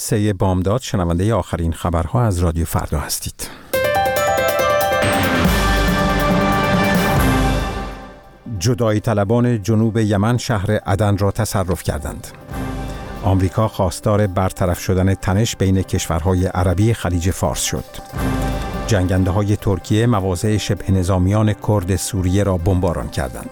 3 بامداد شنونده آخرین خبرها از رادیو فردا هستید. جدایی طلبان جنوب یمن شهر عدن را تصرف کردند. آمریکا خواستار برطرف شدن تنش بین کشورهای عربی خلیج فارس شد. جنگنده‌های ترکیه مواضع شبه نظامیان کرد سوریه را بمباران کردند.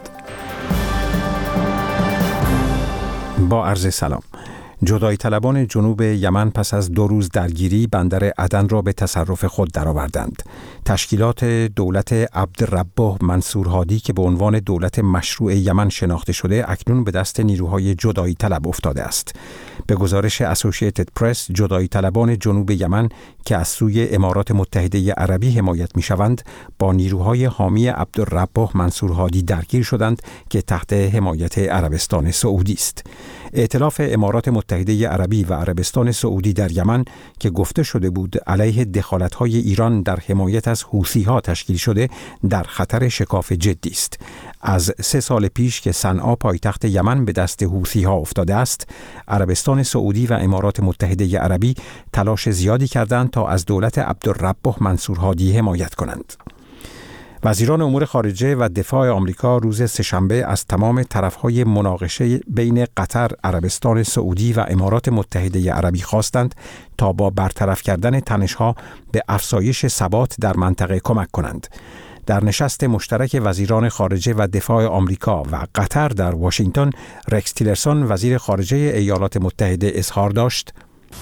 با عرض سلام. جدایی طلبان جنوب یمن پس از 2 روز درگیری بندر عدن را به تصرف خود درآوردند. تشکیلات دولت عبدالربه منصور هادی که به عنوان دولت مشروع یمن شناخته شده اکنون به دست نیروهای جدایی طلب افتاده است. به گزارش اسوسییتد پرس، جدایی طلبان جنوب یمن که از سوی امارات متحده عربی حمایت می‌شوند با نیروهای حامی عبدالربه منصور هادی درگیر شدند که تحت حمایت عربستان سعودی است. ائتلاف امارات متحده عربی و عربستان سعودی در یمن که گفته شده بود علیه دخالت‌های ایران در حمایت از حوثی‌ها تشکیل شده در خطر شکاف جدی است. از 3 سال پیش که صنعا پایتخت یمن به دست حوثی‌ها افتاده است، عربستان سعودی و امارات متحده عربی تلاش زیادی کردند تا از دولت عبدالربه منصور هادی حمایت کنند. وزیران امور خارجه و دفاع آمریکا روز سه‌شنبه از تمام طرف‌های مناقشه بین قطر، عربستان سعودی و امارات متحده عربی خواستند تا با برطرف کردن تنش‌ها به افزایش ثبات در منطقه کمک کنند. در نشست مشترک وزیران خارجه و دفاع آمریکا و قطر در واشنگتن، رکس تیلرسون وزیر خارجه ایالات متحده اظهار داشت: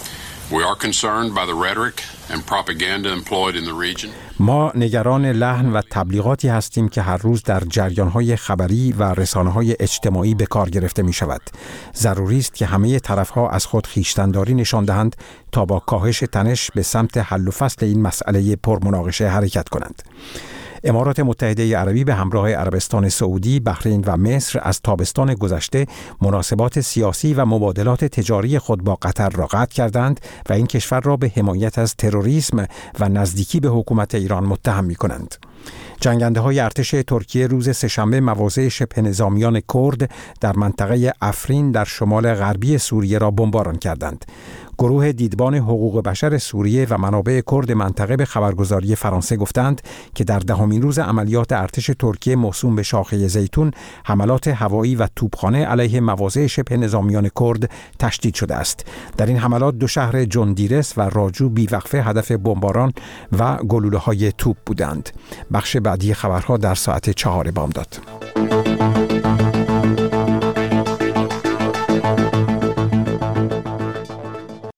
ما نگران لحن و تبلیغاتی هستیم که هر روز در جریان‌های خبری و رسانه‌های اجتماعی به کار گرفته می‌شود. ضروری است که همه طرف‌ها از خود خویشتن‌داری نشان دهند تا با کاهش تنش به سمت حل و فصل این مسئله پرمناقشه حرکت کنند. امارات متحده عربی به همراه عربستان سعودی، بحرین و مصر از تابستان گذشته مناسبات سیاسی و مبادلات تجاری خود با قطر را قطع کردند و این کشور را به حمایت از تروریسم و نزدیکی به حکومت ایران متهم می‌کنند. جنگنده‌های ارتش ترکیه روز سه‌شنبه مواضع شبه نظامیان کرد در منطقه افرین در شمال غربی سوریه را بمباران کردند. گروه دیدبان حقوق بشر سوریه و منابع کرد منطقه به خبرگزاری فرانسه گفتند که در 10مین روز عملیات ارتش ترکیه موسوم به شاخه زیتون، حملات هوایی و توپخانه علیه مواضع شبه نظامیان کرد تشدید شده است. در این حملات 2 شهر جندیرس و راجو بیوقفه هدف بمباران و گلوله‌های توپ بودند. بخش بعدی خبرها در ساعت 4 بامداد.